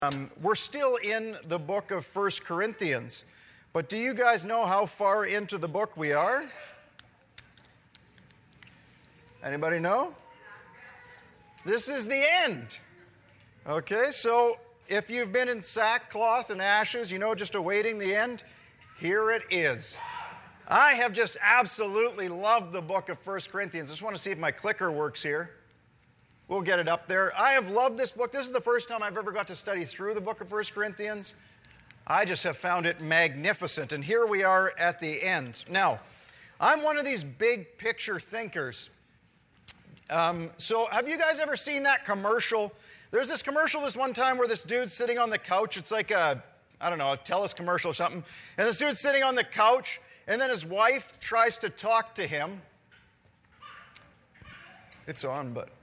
We're still in the book of 1 Corinthians, but do you guys know how far into the book we are? Anybody know? This is the end. Okay, so if you've been in sackcloth and ashes, just awaiting the end, here it is. I have just absolutely loved the book of 1 Corinthians. I just want to see if my clicker works here. We'll get it up there. I have loved this book. This is the first time I've ever got to study through the book of 1 Corinthians. I just have found it magnificent. And here we are at the end. Now, I'm one of these big picture thinkers. So have you guys ever seen that commercial? There's this commercial this one time where this dude's sitting on the couch. It's like a TELUS commercial or something. And this dude's sitting on the couch, and then his wife tries to talk to him. It's on, but...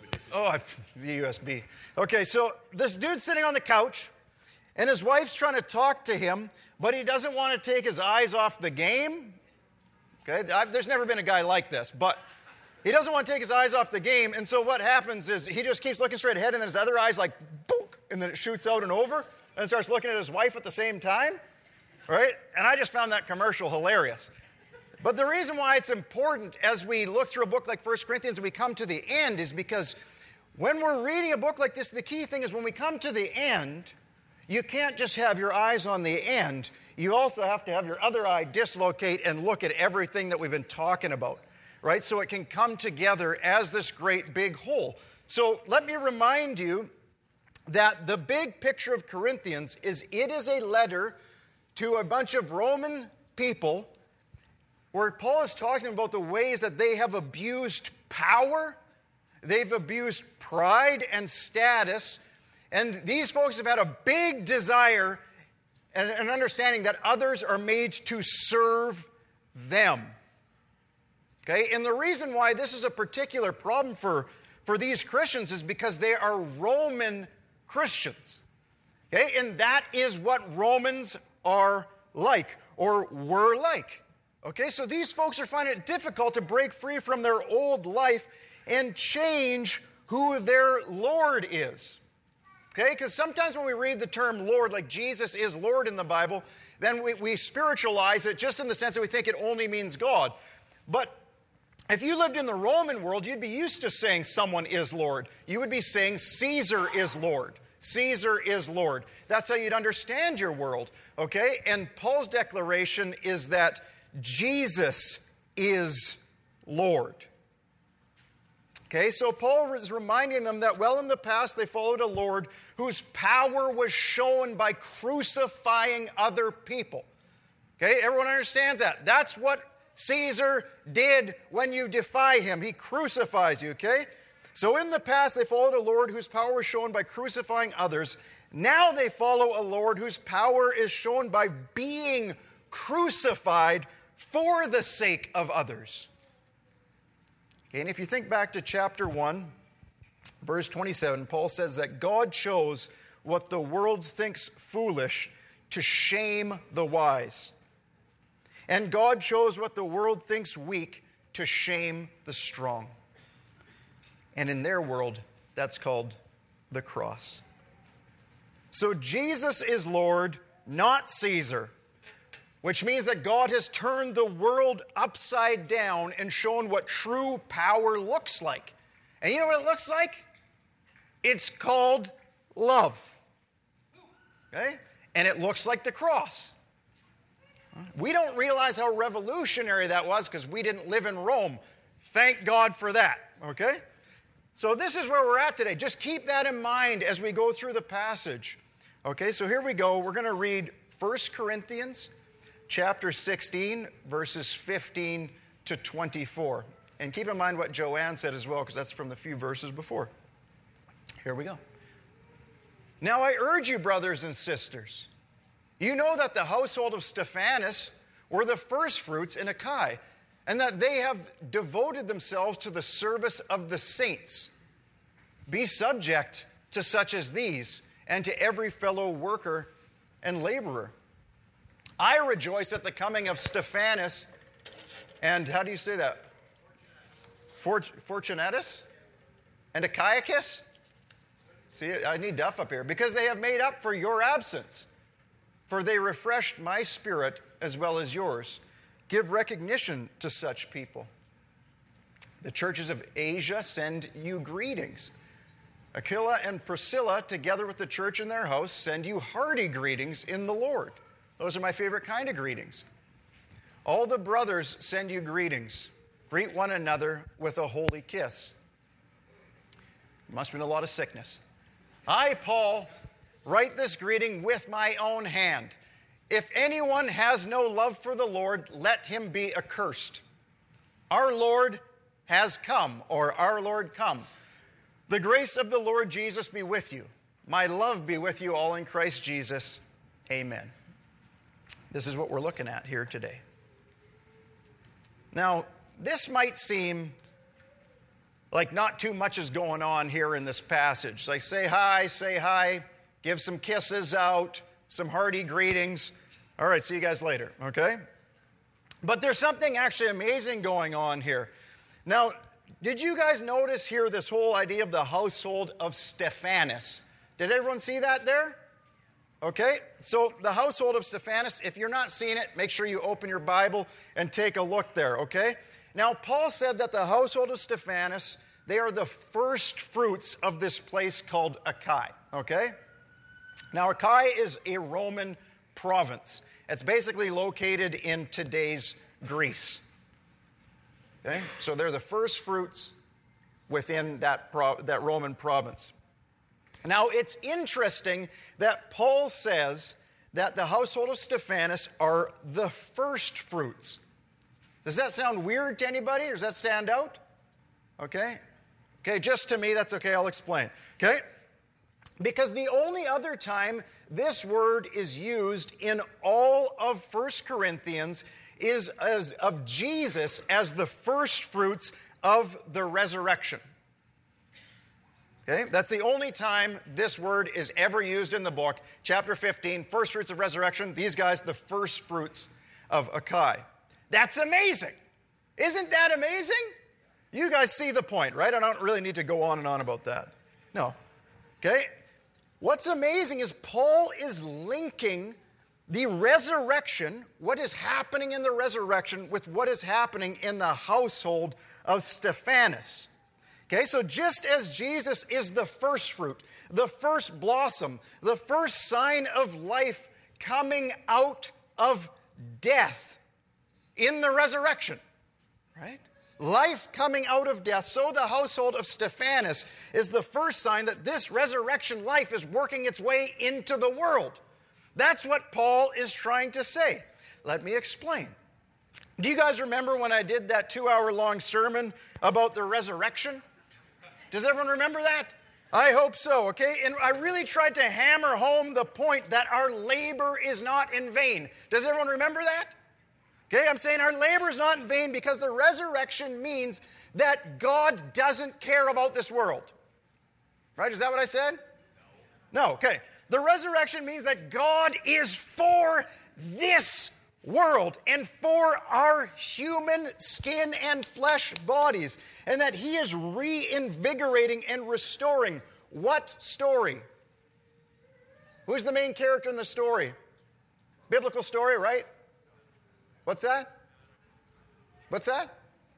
the USB. Okay, so this dude's sitting on the couch, and his wife's trying to talk to him, but he doesn't want to take his eyes off the game. Okay, there's never been a guy like this, but he doesn't want to take his eyes off the game, and so what happens is he just keeps looking straight ahead, and then his other eye's like, book, and then it shoots out and over, and starts looking at his wife at the same time, right? And I just found that commercial hilarious. But the reason why it's important as we look through a book like 1 Corinthians and we come to the end is because when we're reading a book like this, the key thing is when we come to the end, you can't just have your eyes on the end. You also have to have your other eye dislocate and look at everything that we've been talking about, right? So it can come together as this great big whole. So let me remind you that the big picture of Corinthians is it is a letter to a bunch of Roman people where Paul is talking about the ways that they have abused power. They've abused pride and status, and these folks have had a big desire and an understanding that others are made to serve them. Okay, and the reason why this is a particular problem for these Christians is because they are Roman Christians. Okay, and that is what Romans are like, or were like. Okay, so these folks are finding it difficult to break free from their old life and change who their Lord is. Okay, because sometimes when we read the term Lord, like Jesus is Lord in the Bible, then we spiritualize it just in the sense that we think it only means God. But if you lived in the Roman world, you'd be used to saying someone is Lord. You would be saying Caesar is Lord. Caesar is Lord. That's how you'd understand your world. Okay, and Paul's declaration is that Jesus is Lord. Okay, so Paul is reminding them that, well, in the past they followed a Lord whose power was shown by crucifying other people. Okay, everyone understands that. That's what Caesar did when you defy him. He crucifies you, okay? So in the past they followed a Lord whose power was shown by crucifying others. Now they follow a Lord whose power is shown by being crucified for the sake of others. Okay, and if you think back to chapter 1, verse 27, Paul says that God chose what the world thinks foolish to shame the wise. And God chose what the world thinks weak to shame the strong. And in their world, that's called the cross. So Jesus is Lord, not Caesar. Which means that God has turned the world upside down and shown what true power looks like. And you know what it looks like? It's called love. Okay? And it looks like the cross. We don't realize how revolutionary that was because we didn't live in Rome. Thank God for that. Okay? So this is where we're at today. Just keep that in mind as we go through the passage. Okay, so here we go. We're going to read 1 Corinthians chapter 16, verses 15 to 24. And keep in mind what Joanne said as well, because that's from the few verses before. Here we go. Now I urge you, brothers and sisters, you know that the household of Stephanas were the firstfruits in Achaia, and that they have devoted themselves to the service of the saints. Be subject to such as these, and to every fellow worker and laborer. I rejoice at the coming of Stephanas and, how do you say that? Fortunatus? And Achaicus? See, I need Duff up here. Because they have made up for your absence. For they refreshed my spirit as well as yours. Give recognition to such people. The churches of Asia send you greetings. Aquila and Priscilla, together with the church in their house, send you hearty greetings in the Lord. Those are my favorite kind of greetings. All the brothers send you greetings. Greet one another with a holy kiss. Must have been a lot of sickness. I, Paul, write this greeting with my own hand. If anyone has no love for the Lord, let him be accursed. Our Lord has come, or our Lord come. The grace of the Lord Jesus be with you. My love be with you all in Christ Jesus. Amen. This is what we're looking at here today. Now, this might seem like not too much is going on here in this passage. Like say hi, give some kisses out, some hearty greetings. All right, see you guys later, okay? But there's something actually amazing going on here. Now, did you guys notice here this whole idea of the household of Stephanas? Did everyone see that there? Okay, so the household of Stephanas, if you're not seeing it, make sure you open your Bible and take a look there, okay? Now, Paul said that the household of Stephanas, they are the first fruits of this place called Achaia, okay? Now, Achaia is a Roman province. It's basically located in today's Greece. Okay? So they're the first fruits within that Roman province. Now, it's interesting that Paul says that the household of Stephanas are the first fruits. Does that sound weird to anybody, or does that stand out? Okay? Okay, just to me, that's okay, I'll explain. Okay? Because the only other time this word is used in all of 1 Corinthians is of Jesus as the first fruits of the resurrection. Okay? That's the only time this word is ever used in the book. Chapter 15, first fruits of resurrection. These guys, the first fruits of Achaia. That's amazing. Isn't that amazing? You guys see the point, right? I don't really need to go on and on about that. No. Okay? What's amazing is Paul is linking the resurrection, what is happening in the resurrection, with what is happening in the household of Stephanas. Okay, so just as Jesus is the first fruit, the first blossom, the first sign of life coming out of death in the resurrection, right? Life coming out of death. So the household of Stephanas is the first sign that this resurrection life is working its way into the world. That's what Paul is trying to say. Let me explain. Do you guys remember when I did that 2-hour-long sermon about the resurrection? Does everyone remember that? I hope so, okay? And I really tried to hammer home the point that our labor is not in vain. Does everyone remember that? Okay, I'm saying our labor is not in vain because the resurrection means that God doesn't care about this world. Right? Is that what I said? No, okay. The resurrection means that God is for this world and for our human skin and flesh bodies, and that He is reinvigorating and restoring what story? Who's the main character in the story? Biblical story, right? What's that? What's that?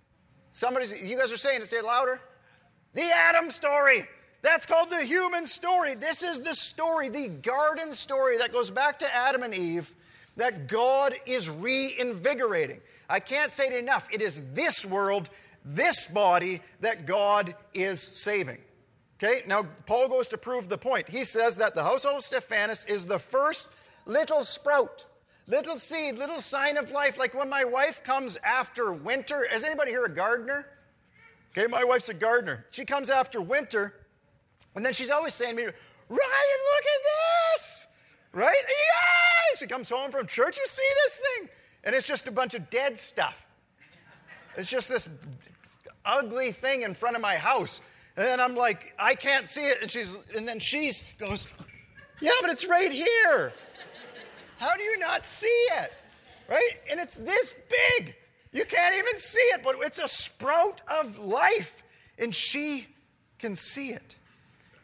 You guys are saying it, say it louder. The Adam story. That's called the human story. This is the story, the garden story that goes back to Adam and Eve, that God is reinvigorating. I can't say it enough. It is this world, this body that God is saving. Okay, now Paul goes to prove the point. He says that the household of Stephanas is the first little sprout. Little seed, little sign of life, like when my wife comes after winter. Is anybody here a gardener? Okay, my wife's a gardener. She comes after winter, and then she's always saying to me, Ryan, look at this! Right? Yay! She comes home from church, you see this thing? And it's just a bunch of dead stuff. It's just this ugly thing in front of my house. And then I'm like, I can't see it. And then she goes, yeah, but it's right here. How do you not see it? Right? And it's this big. You can't even see it, but it's a sprout of life. And she can see it.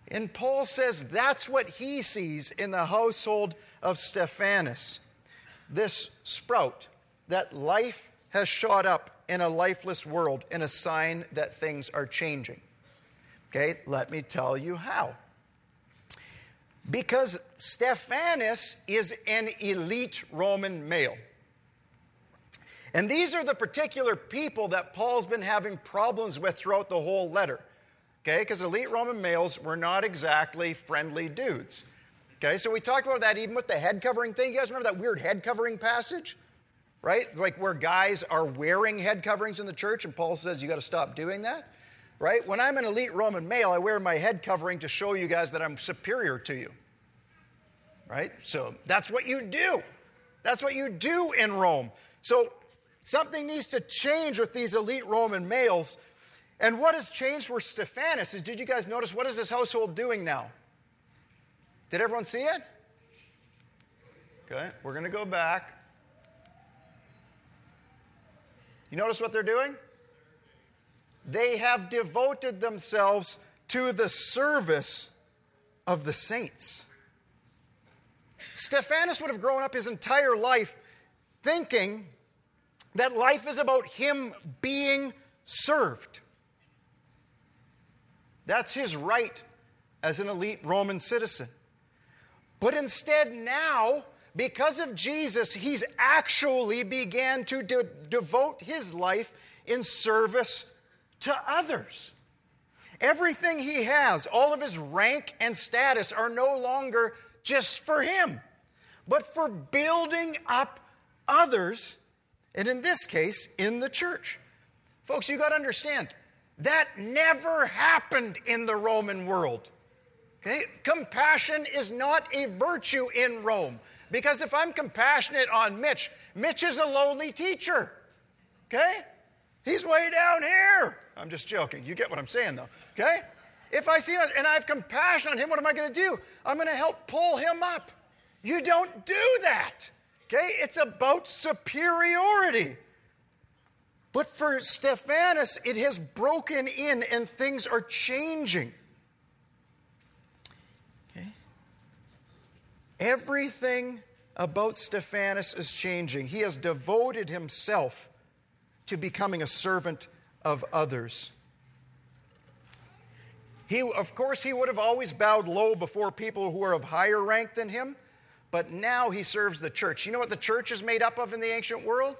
And Paul says that's what he sees in the household of Stephanas. This sprout, that life has shot up in a lifeless world, and a sign that things are changing. Okay, let me tell you how. Because Stephanas is an elite Roman male. And these are the particular people that Paul's been having problems with throughout the whole letter. Okay, because elite Roman males were not exactly friendly dudes. Okay, so we talked about that even with the head covering thing. You guys remember that weird head covering passage? Right? Like where guys are wearing head coverings in the church, and Paul says you got to stop doing that. Right? When I'm an elite Roman male, I wear my head covering to show you guys that I'm superior to you. Right? So that's what you do. That's what you do in Rome. So something needs to change with these elite Roman males. And what has changed for Stephanas is, did you guys notice, what is his household doing now? Did everyone see it? Okay, we're going to go back. You notice what they're doing? They have devoted themselves to the service of the saints. Stephanas would have grown up his entire life thinking that life is about him being served. That's his right as an elite Roman citizen. But instead now, because of Jesus, he's actually began to devote his life in service to others. Everything he has, all of his rank and status are no longer just for him, but for building up others, and in this case, in the church. Folks, you got to understand, that never happened in the Roman world. Okay? Compassion is not a virtue in Rome. Because if I'm compassionate on Mitch, Mitch is a lowly teacher. Okay? He's way down here. I'm just joking. You get what I'm saying, though. Okay? If I see him and I have compassion on him, what am I going to do? I'm going to help pull him up. You don't do that. Okay? It's about superiority. But for Stephanas, it has broken in and things are changing. Okay? Everything about Stephanas is changing. He has devoted himself to becoming a servant of others. Of course, he would have always bowed low before people who were of higher rank than him, but now he serves the church. You know what the church is made up of in the ancient world?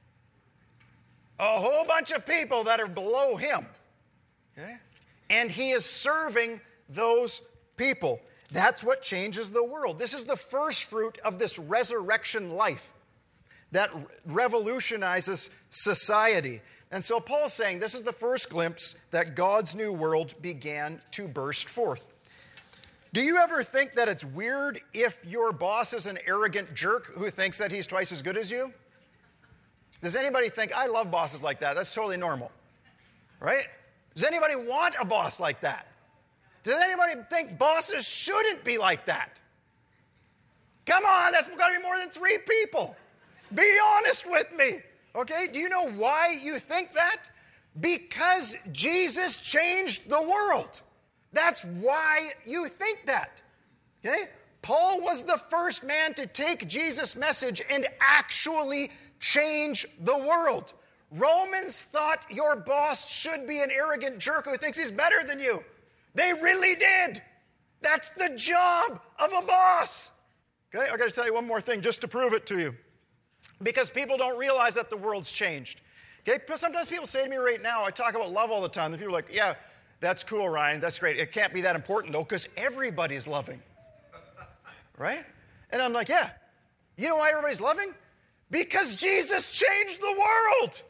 A whole bunch of people that are below him. Okay? And he is serving those people. That's what changes the world. This is the first fruit of this resurrection life that revolutionizes society. And so Paul's saying this is the first glimpse that God's new world began to burst forth. Do you ever think that it's weird if your boss is an arrogant jerk who thinks that he's twice as good as you? Does anybody think, I love bosses like that? That's totally normal, right? Does anybody want a boss like that? Does anybody think bosses shouldn't be like that? Come on, that's got to be more than 3 people. Be honest with me, okay? Do you know why you think that? Because Jesus changed the world. That's why you think that, okay? Paul was the first man to take Jesus' message and actually change the world. Romans thought your boss should be an arrogant jerk who thinks he's better than you. They really did. That's the job of a boss. Okay, I got to tell you one more thing just to prove it to you. Because people don't realize that the world's changed. Okay, sometimes people say to me right now, I talk about love all the time, and people are like, yeah, that's cool, Ryan, that's great. It can't be that important, though, because everybody's loving. Right? And I'm like, yeah. You know why everybody's loving? Because Jesus changed the world.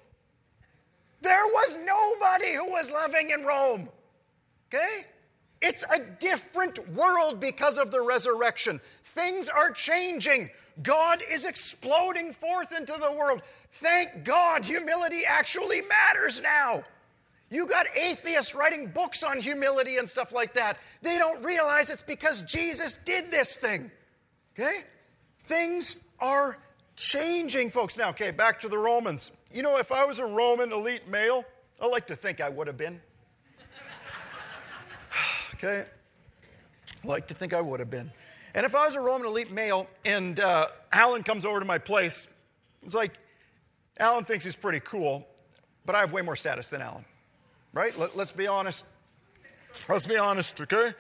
There was nobody who was loving in Rome. Okay? It's a different world because of the resurrection. Things are changing. God is exploding forth into the world. Thank God humility actually matters now. You got atheists writing books on humility and stuff like that. They don't realize it's because Jesus did this thing. Okay? Things are changing, folks. Now, okay, back to the Romans. You know, if I was a Roman elite male, I like to think I would have been. Okay? like to think I would have been. And if I was a Roman elite male and Alan comes over to my place, it's like, Alan thinks he's pretty cool, but I have way more status than Alan, right? Let's be honest. Let's be honest, okay?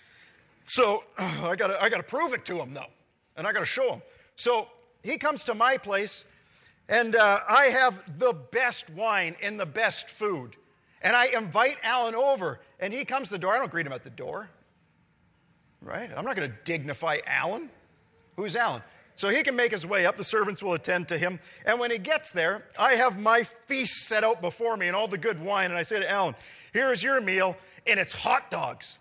So I gotta prove it to him, though, and I gotta show him. So he comes to my place, and I have the best wine and the best food. And I invite Alan over, and he comes to the door. I don't greet him at the door, right? I'm not going to dignify Alan. Who's Alan? So he can make his way up. The servants will attend to him. And when he gets there, I have my feast set out before me and all the good wine. And I say to Alan, here's your meal, and it's hot dogs.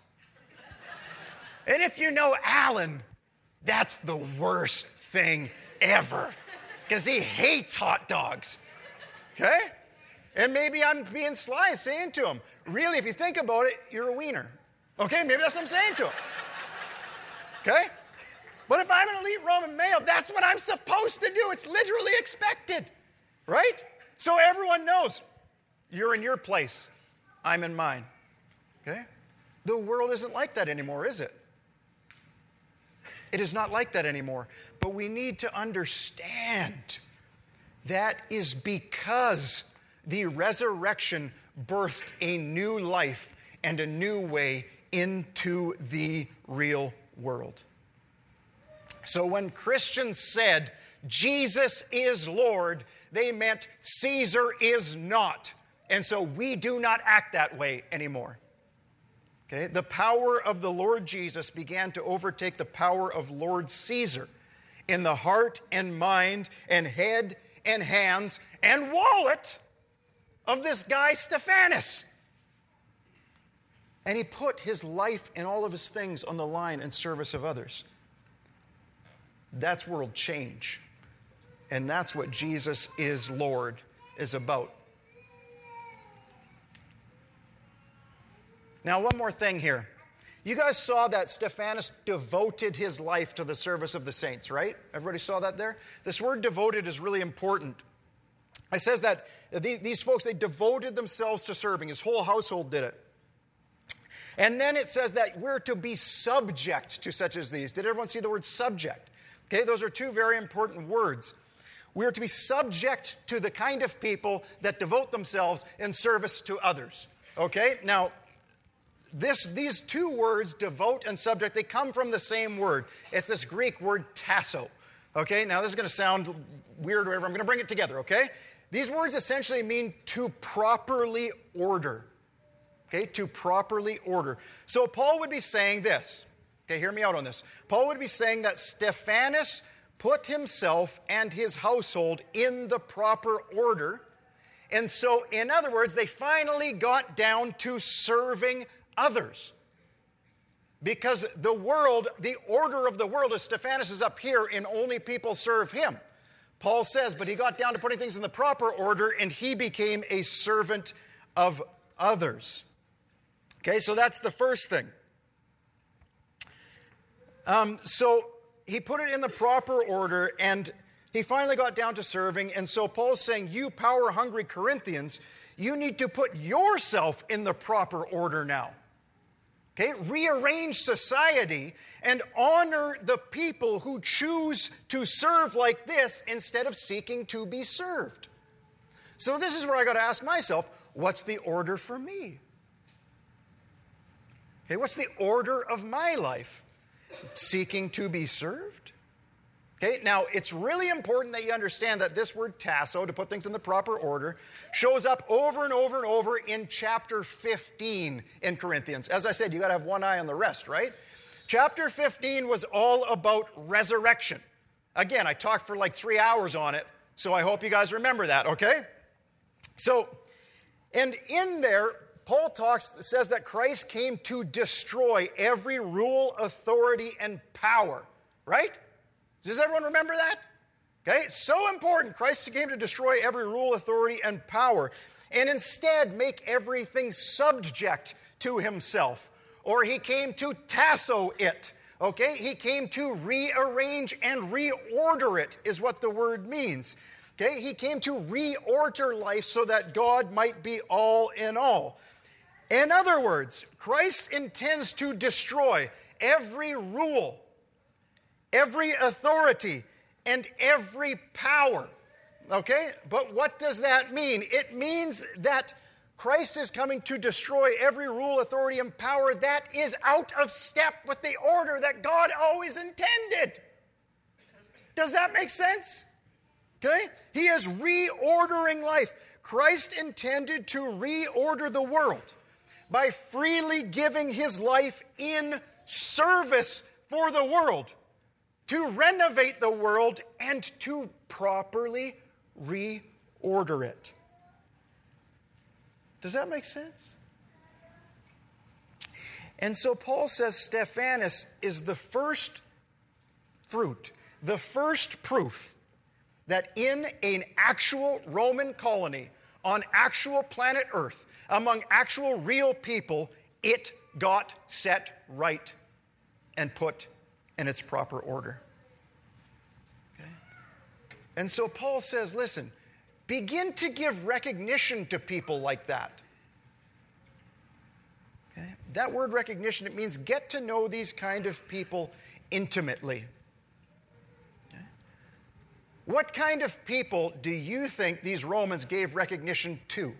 And if you know Alan, that's the worst thing ever, because he hates hot dogs, okay? And maybe I'm being sly and saying to him, really, if you think about it, you're a wiener. Okay, maybe that's what I'm saying to him. Okay? But if I'm an elite Roman male, that's what I'm supposed to do. It's literally expected, right? So everyone knows you're in your place, I'm in mine. Okay? The world isn't like that anymore, is it? It is not like that anymore. But we need to understand that is because the resurrection birthed a new life and a new way into the real world. So when Christians said, Jesus is Lord, they meant Caesar is not. And so we do not act that way anymore. Okay? The power of the Lord Jesus began to overtake the power of Lord Caesar in the heart and mind and head and hands and wallet of this guy Stephanus. And he put his life and all of his things on the line in service of others. That's world change. And that's what Jesus is Lord is about. Now, one more thing here. You guys saw that Stephanus devoted his life to the service of the saints, right? Everybody saw that there? This word devoted is really important. It says that these folks, they devoted themselves to serving. His whole household did it. And then it says that we're to be subject to such as these. Did everyone see the word subject? Okay, those are two very important words. We're to be subject to the kind of people that devote themselves in service to others. Okay, now, these two words, devote and subject, they come from the same word. It's this Greek word tasso. Okay, now this is going to sound weird or whatever. I'm going to bring it together, okay? These words essentially mean to properly order. Okay, to properly order. So Paul would be saying this. Okay, hear me out on this. Paul would be saying that Stephanus put himself and his household in the proper order. And so, in other words, they finally got down to serving others. Because the world, the order of the world is Stephanus is up here and only people serve him. Paul says, but he got down to putting things in the proper order and he became a servant of others. Okay, so that's the first thing. So he put it in the proper order and he finally got down to serving. And so Paul's saying, you power-hungry Corinthians, you need to put yourself in the proper order now. Okay, rearrange society and honor the people who choose to serve like this instead of seeking to be served. So this is where I got to ask myself, what's the order for me? Okay, what's the order of my life? Seeking to be served? Okay, now it's really important that you understand that this word tasso, to put things in the proper order, shows up over and over and over in chapter 15 in Corinthians. As I said, you got to have one eye on the rest, right? Chapter 15 was all about resurrection. Again, I talked for like 3 hours on it, so I hope you guys remember that, okay? So, and in there, Paul says that Christ came to destroy every rule, authority, and power, right? Does everyone remember that? Okay, it's so important. Christ came to destroy every rule, authority, and power, and instead make everything subject to himself. Or he came to tasso it. Okay, he came to rearrange and reorder it, is what the word means. Okay, he came to reorder life so that God might be all in all. In other words, Christ intends to destroy every rule, every authority, and every power. Okay? But what does that mean? It means that Christ is coming to destroy every rule, authority, and power that is out of step with the order that God always intended. Does that make sense? Okay? He is reordering life. Christ intended to reorder the world by freely giving his life in service for the world, to renovate the world and to properly reorder it. Does that make sense? And so Paul says Stephanas is the first fruit, the first proof that in an actual Roman colony, on actual planet Earth, among actual real people, it got set right and put in its proper order. Okay? And so Paul says, listen, begin to give recognition to people like that. Okay? That word recognition, it means get to know these kind of people intimately. Okay? What kind of people do you think these Romans gave recognition to?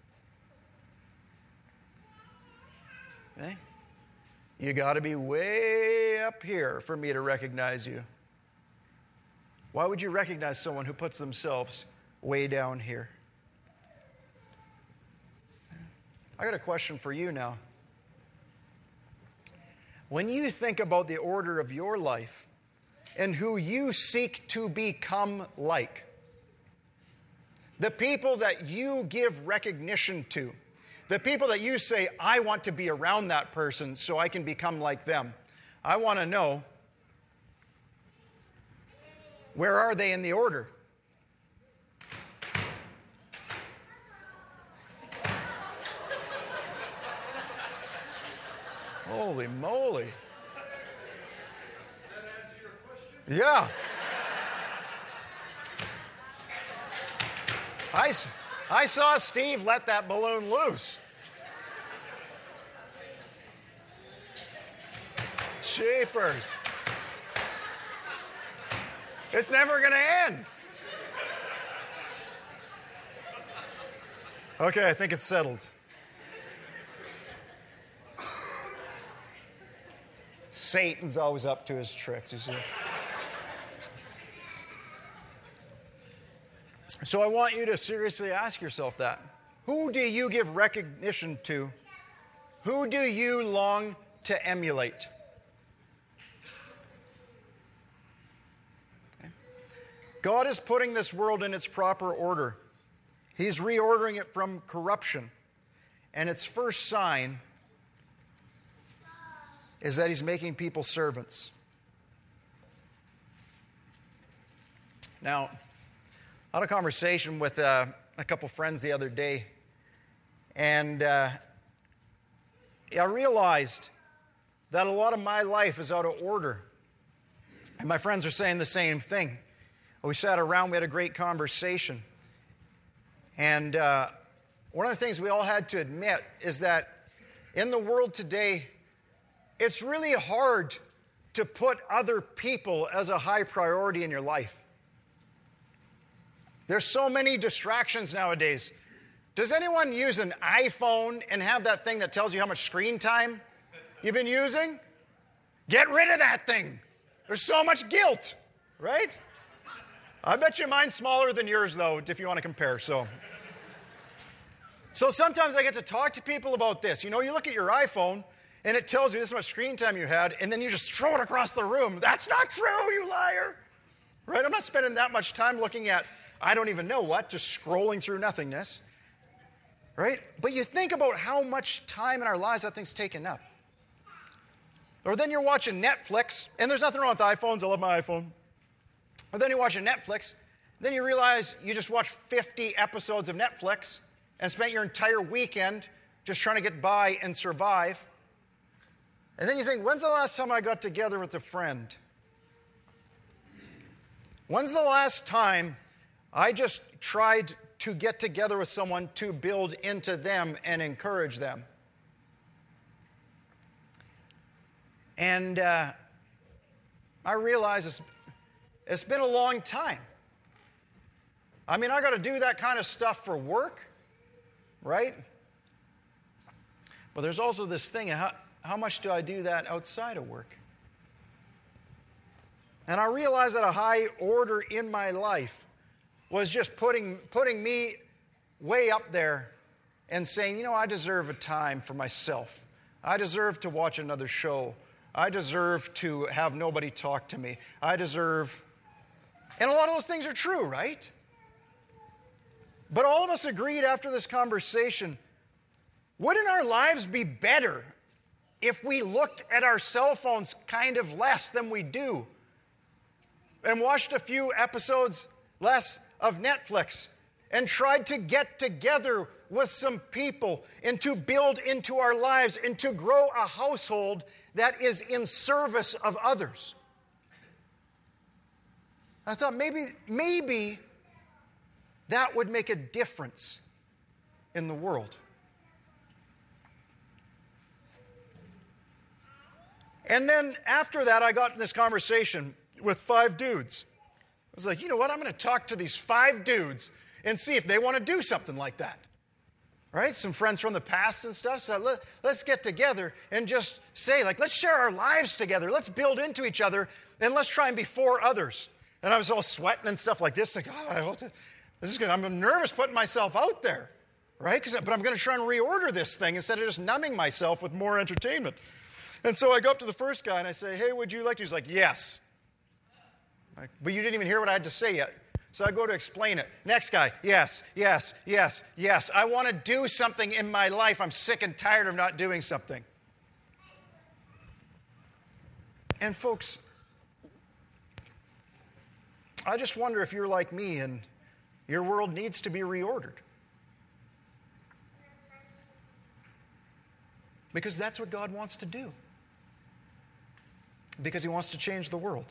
Okay? You got to be way up here for me to recognize you. Why would you recognize someone who puts themselves way down here? I got a question for you now. When you think about the order of your life and who you seek to become like, the people that you give recognition to, the people that you say, I want to be around that person so I can become like them, I want to know, where are they in the order? Holy moly. Does that answer your question? Yeah. I saw Steve let that balloon loose. Jeepers. It's never going to end. Okay, I think it's settled. Satan's always up to his tricks, you see. So I want you to seriously ask yourself that. Who do you give recognition to? Who do you long to emulate? Okay. God is putting this world in its proper order. He's reordering it from corruption. And its first sign is that he's making people servants. Now, I had a conversation with a couple friends the other day, and I realized that a lot of my life is out of order. And my friends are saying the same thing. We sat around, we had a great conversation. And one of the things we all had to admit is that in the world today, it's really hard to put other people as a high priority in your life. There's so many distractions nowadays. Does anyone use an iPhone and have that thing that tells you how much screen time you've been using? Get rid of that thing. There's so much guilt, right? I bet you mine's smaller than yours, though, if you want to compare. So sometimes I get to talk to people about this. You know, you look at your iPhone, and it tells you this is how much screen time you had, and then you just throw it across the room. That's not true, you liar. Right? I'm not spending that much time looking at I don't even know what, just scrolling through nothingness. Right? But you think about how much time in our lives that thing's taken up. Or then you're watching Netflix, and there's nothing wrong with iPhones. I love my iPhone. Or then you're watching Netflix, then you realize you just watched 50 episodes of Netflix and spent your entire weekend just trying to get by and survive. And then you think, when's the last time I got together with a friend? When's the last time I just tried to get together with someone to build into them and encourage them? And I realize it's been a long time. I mean, I got to do that kind of stuff for work, right? But there's also this thing, how much do I do that outside of work? And I realized that a high order in my life was just putting me way up there and saying, you know, I deserve a time for myself. I deserve to watch another show. I deserve to have nobody talk to me. I deserve... And a lot of those things are true, right? But all of us agreed after this conversation, wouldn't our lives be better if we looked at our cell phones kind of less than we do and watched a few episodes less of Netflix and tried to get together with some people and to build into our lives and to grow a household that is in service of others? I thought maybe that would make a difference in the world. And then after that, I got in this conversation with 5 dudes. I was like, you know what? I'm going to talk to these 5 dudes and see if they want to do something like that. Right? Some friends from the past and stuff. So let's get together and just say, like, let's share our lives together. Let's build into each other, and let's try and be for others. And I was all sweating and stuff like this. Like, oh, I hope this is good. I'm nervous putting myself out there, right? But I'm going to try and reorder this thing instead of just numbing myself with more entertainment. And so I go up to the first guy and I say, hey, would you like to? He's like, yes. Like, but you didn't even hear what I had to say yet. So I go to explain it. Next guy, yes, yes, yes, yes. I want to do something in my life. I'm sick and tired of not doing something. And folks, I just wonder if you're like me and your world needs to be reordered. Because that's what God wants to do. Because He wants to change the world.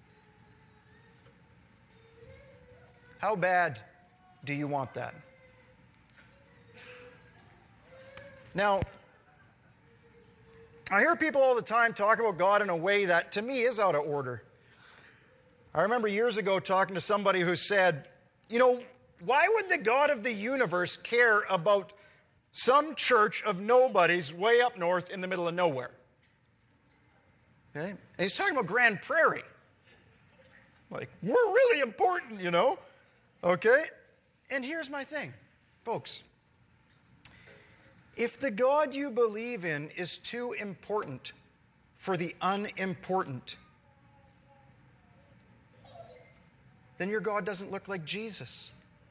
How bad do you want that? Now, I hear people all the time talk about God in a way that, to me, is out of order. I remember years ago talking to somebody who said, you know, why would the God of the universe care about some church of nobodies way up north in the middle of nowhere? Okay? And he's talking about Grand Prairie. Like, we're really important, you know? Okay? And here's my thing, folks. If the God you believe in is too important for the unimportant, then your God doesn't look like Jesus.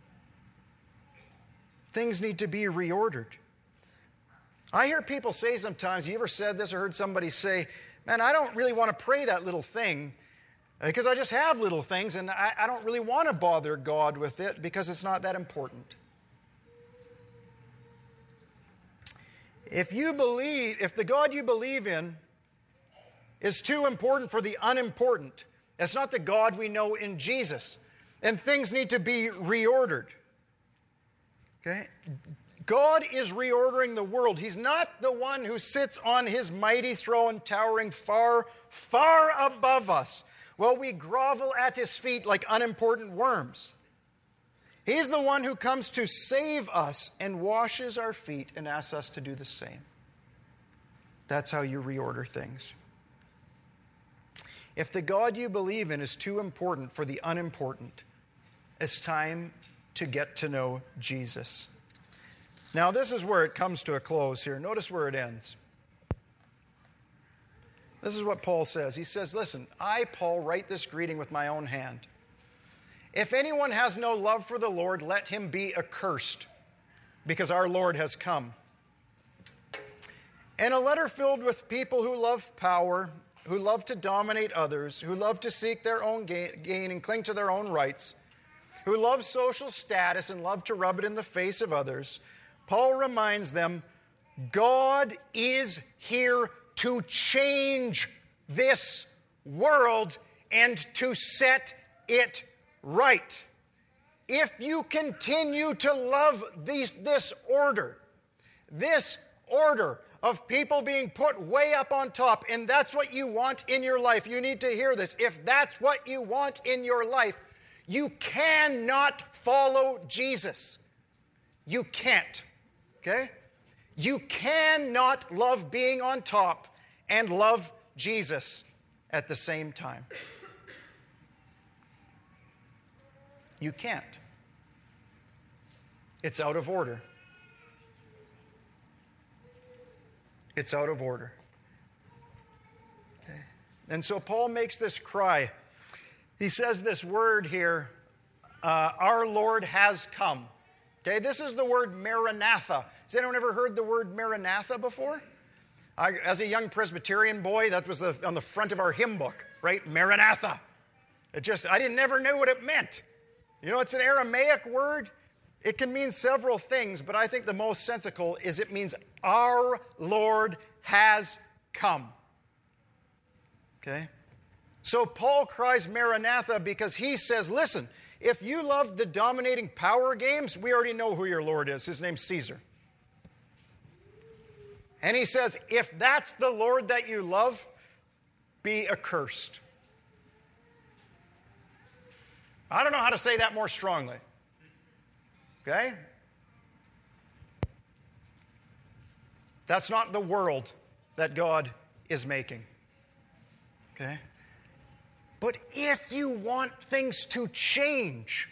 Things need to be reordered. I hear people say sometimes, you ever said this or heard somebody say, man, I don't really want to pray that little thing because I just have little things and I don't really want to bother God with it because it's not that important. If the God you believe in is too important for the unimportant, it's not the God we know in Jesus, and things need to be reordered. Okay? God is reordering the world. He's not the one who sits on His mighty throne towering far, far above us, while we grovel at His feet like unimportant worms. He's the one who comes to save us and washes our feet and asks us to do the same. That's how you reorder things. If the God you believe in is too important for the unimportant, it's time to get to know Jesus. Now, this is where it comes to a close here. Notice where it ends. This is what Paul says. He says, listen, I, Paul, write this greeting with my own hand. If anyone has no love for the Lord, let him be accursed, because our Lord has come. And a letter filled with people who love power, who love to dominate others, who love to seek their own gain and cling to their own rights, who love social status and love to rub it in the face of others. Paul reminds them, God is here to change this world and to set it right. If you continue to love this order of people being put way up on top, and that's what you want in your life, you need to hear this. If that's what you want in your life, you cannot follow Jesus. You can't. Okay? You cannot love being on top and love Jesus at the same time. You can't. It's out of order. It's out of order. Okay? And so Paul makes this cry. He says this word here, our Lord has come. Okay, this is the word Maranatha. Has anyone ever heard the word Maranatha before? As a young Presbyterian boy, that was on the front of our hymn book, right? Maranatha. I never knew what it meant. You know, it's an Aramaic word. It can mean several things, but I think the most sensical is it means our Lord has come. Okay? So Paul cries Maranatha because he says, listen, if you love the dominating power games, we already know who your Lord is. His name's Caesar. And he says, if that's the Lord that you love, be accursed. I don't know how to say that more strongly. Okay? That's not the world that God is making. Okay? But if you want things to change,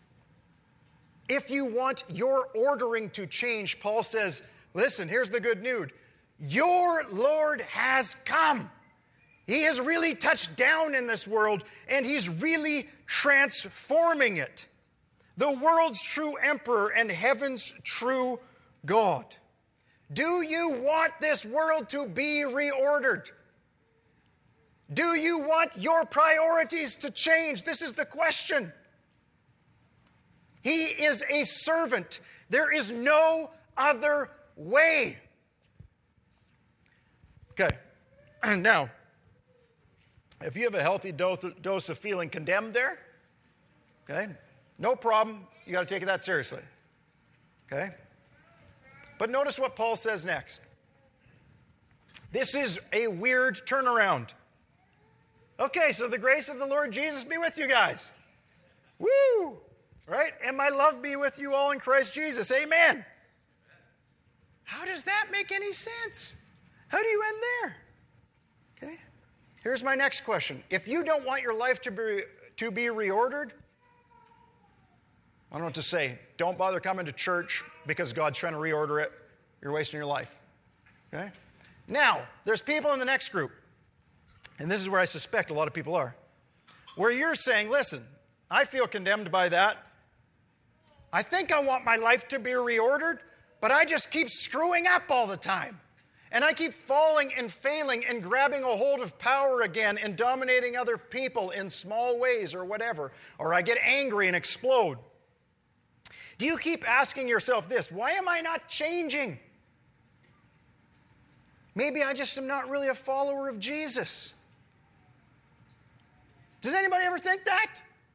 if you want your ordering to change, Paul says, listen, here's the good news. Your Lord has come. He has really touched down in this world, and he's really transforming it. The world's true emperor and heaven's true God. Do you want this world to be reordered? Do you want your priorities to change? This is the question. He is a servant. There is no other way. Okay. Now, if you have a healthy dose of feeling condemned there, okay, no problem. You got to take that seriously. Okay? But notice what Paul says next. This is a weird turnaround. Okay, so the grace of the Lord Jesus be with you guys. Woo! Right? And my love be with you all in Christ Jesus. Amen. How does that make any sense? How do you end there? Okay. Here's my next question. If you don't want your life to be reordered, I don't know what to say. Don't bother coming to church because God's trying to reorder it. You're wasting your life. Okay? Now, there's people in the next group, and this is where I suspect a lot of people are, where you're saying, listen, I feel condemned by that. I think I want my life to be reordered, but I just keep screwing up all the time. And I keep falling and failing and grabbing a hold of power again and dominating other people in small ways or whatever. Or I get angry and explode. Do you keep asking yourself this, why am I not changing? Maybe I just am not really a follower of Jesus. Does anybody ever think that?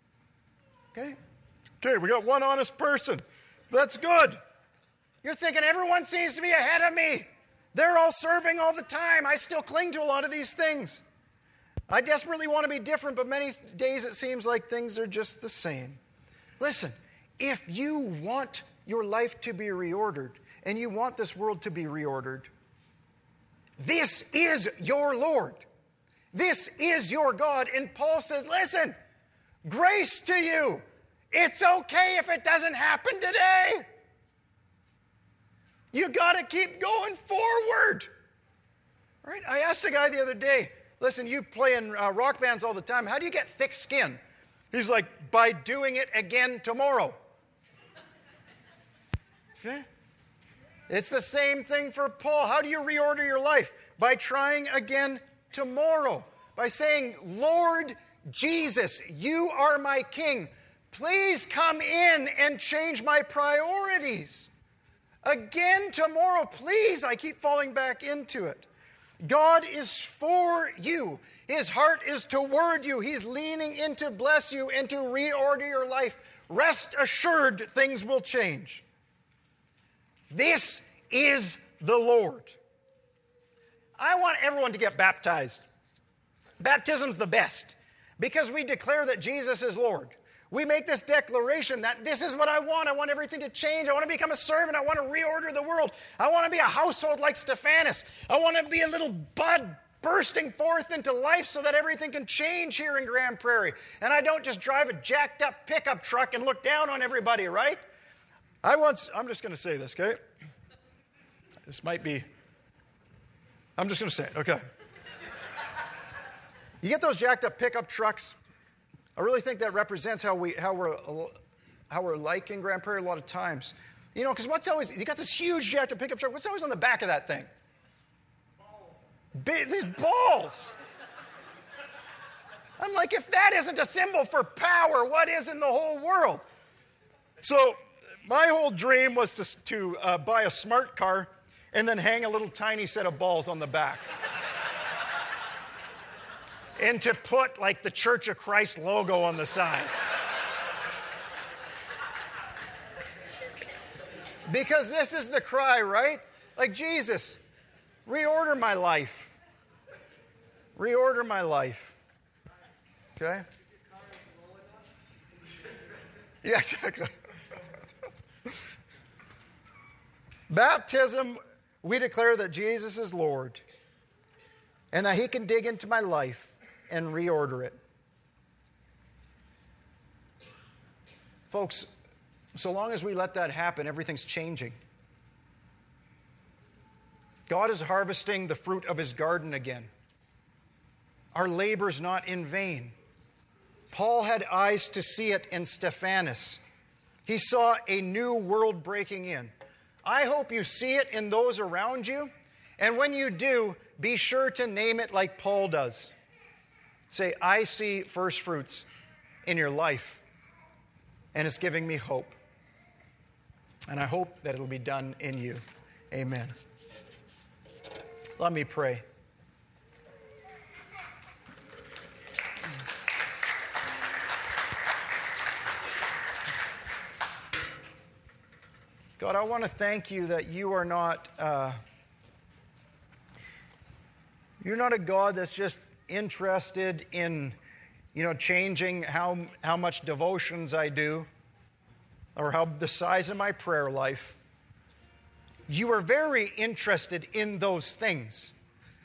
Okay, we got one honest person. That's good. You're thinking everyone seems to be ahead of me. They're all serving all the time. I still cling to a lot of these things. I desperately want to be different, but many days it seems like things are just the same. Listen, if you want your life to be reordered, and you want this world to be reordered, this is your Lord. This is your God. And Paul says, listen, grace to you. It's okay if it doesn't happen today. You got to keep going forward. Right? I asked a guy the other day, listen, you play in rock bands all the time. How do you get thick skin? He's like, by doing it again tomorrow. Okay? It's the same thing for Paul. How do you reorder your life? By trying again tomorrow. By saying, Lord Jesus, you are my King. Please come in and change my priorities. Again tomorrow, please. I keep falling back into it. God is for you. His heart is toward you. He's leaning in to bless you and to reorder your life. Rest assured things will change. This is the Lord. I want everyone to get baptized. Baptism's the best because we declare that Jesus is Lord. We make this declaration that this is what I want. I want everything to change. I want to become a servant. I want to reorder the world. I want to be a household like Stephanus. I want to be a little bud bursting forth into life so that everything can change here in Grand Prairie. And I don't just drive a jacked up pickup truck and look down on everybody, right? I'm just going to say this, okay? I'm just going to say it, okay? You get those jacked up pickup trucks. I really think that represents how we're like in Grand Prairie a lot of times. You know, because you got this huge jacked up pickup truck. What's always on the back of that thing? These balls. I'm like, if that isn't a symbol for power, what is in the whole world? So my whole dream was to buy a smart car and then hang a little tiny set of balls on the back. And to put like the Church of Christ logo on the side. Because this is the cry, right? Like, Jesus, reorder my life. Reorder my life. Okay? Yeah, exactly. Baptism, we declare that Jesus is Lord and that he can dig into my life and reorder it. Folks, so long as we let that happen, everything's changing. God is harvesting the fruit of his garden again. Our labor's not in vain. Paul had eyes to see it in Stephanus. He saw a new world breaking in. I hope you see it in those around you. And when you do, be sure to name it like Paul does. Say, I see first fruits in your life, and it's giving me hope. And I hope that it'll be done in you. Amen. Let me pray. God, I want to thank you that you are not, you're not a God that's just interested in, changing how much devotions I do or how the size of my prayer life. You are very interested in those things.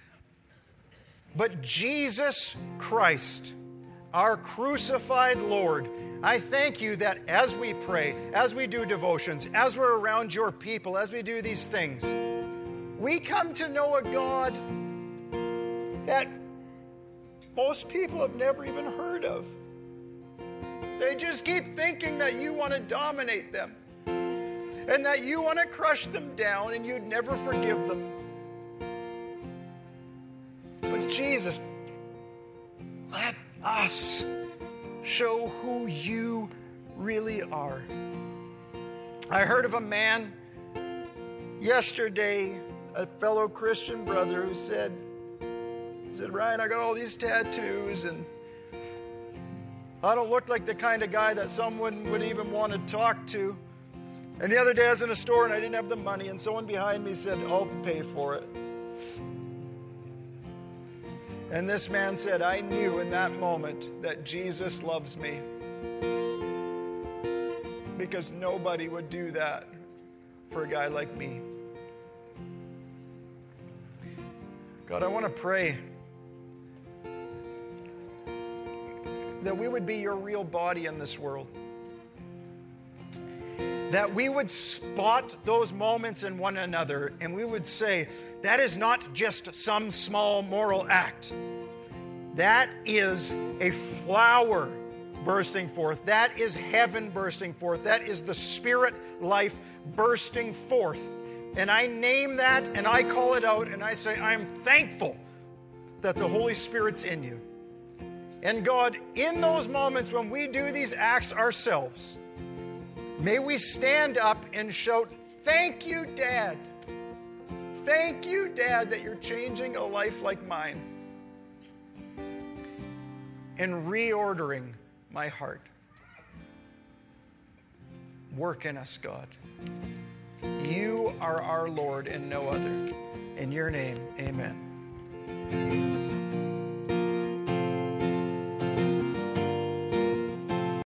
But Jesus Christ, our crucified Lord, I thank you that as we pray, as we do devotions, as we're around your people, as we do these things, we come to know a God that most people have never even heard of. They just keep thinking that you want to dominate them and that you want to crush them down and you'd never forgive them. But Jesus, let us show who you really are. I heard of a man yesterday, a fellow Christian brother, who said, Ryan, I got all these tattoos and I don't look like the kind of guy that someone would even want to talk to. And the other day I was in a store and I didn't have the money and someone behind me said, I'll pay for it. And this man said, I knew in that moment that Jesus loves me. Because nobody would do that for a guy like me. God, I want to pray that we would be your real body in this world. That we would spot those moments in one another and we would say, that is not just some small moral act. That is a flower bursting forth. That is heaven bursting forth. That is the spirit life bursting forth. And I name that and I call it out and I say, I'm thankful that the Holy Spirit's in you. And God, in those moments when we do these acts ourselves, may we stand up and shout, thank you, Dad. Thank you, Dad, that you're changing a life like mine and reordering my heart. Work in us, God. You are our Lord and no other. In your name, amen. you.